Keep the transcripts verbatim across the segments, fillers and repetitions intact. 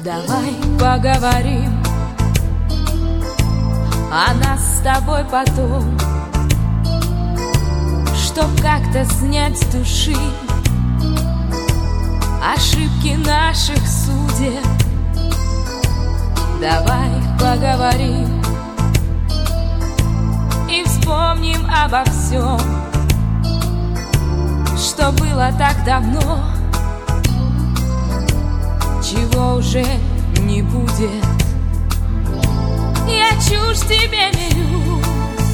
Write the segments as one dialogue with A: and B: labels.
A: Давай поговорим о нас с тобой потом, чтоб как-то снять с души ошибки наших судеб. Давай поговорим и вспомним обо всем, что было так давно, чего уже не будет. Я чушь тебе мелю,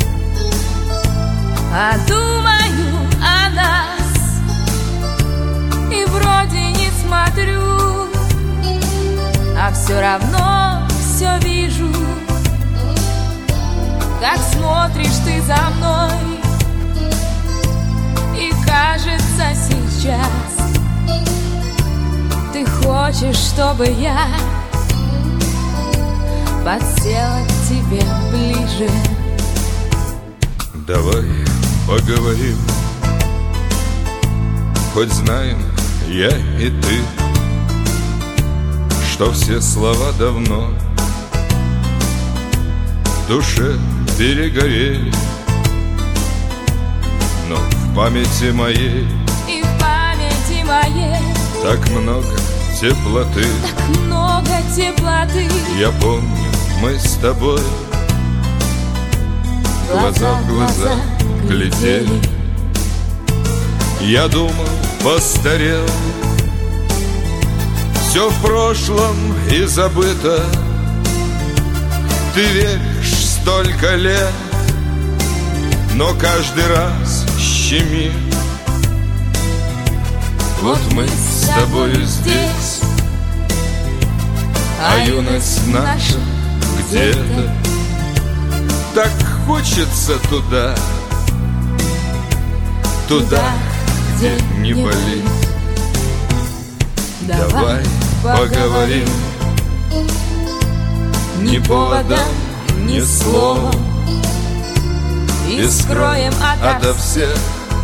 A: а думаю о нас, и вроде не смотрю, а все равно все вижу, как смотришь ты за мной. И кажется сейчас ты хочешь, чтобы я подсела к тебе ближе.
B: Давай поговорим, хоть знаем я и ты, что все слова давно в душе перегорели, но в памяти моей,
A: и в памяти моей
B: так много теплоты,
A: так много теплоты.
B: Я помню, мы с тобой глаза в глаза глядели. Я думал, постарел, все в прошлом и забыто. Ты веришь столько лет, но каждый раз щемит. Вот мы с тобою здесь, а юность наша где-то. Так хочется туда, туда, где не болит. Давай поговорим, ни поводом, ни словом,
A: и скроем
B: ото всех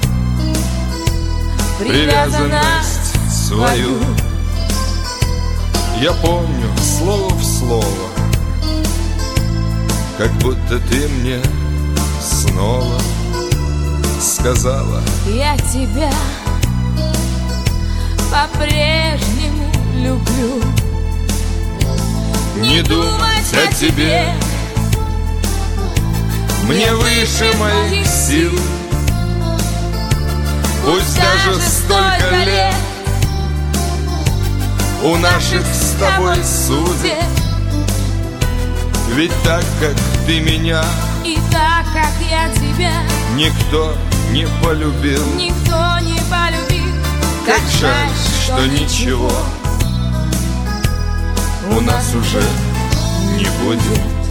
B: привязанность свою. Я помню слово в слово, как будто ты мне снова сказала:
A: я тебя по-прежнему люблю.
B: Не думать о тебе мне выше моих сил. Пусть даже столько лет у наших с тобой судеб, ведь так, как ты меня,
A: и так, как я тебя,
B: никто не полюбил.
A: Никто не полюбил.
B: Как жаль, что ничего у нас уже не будет.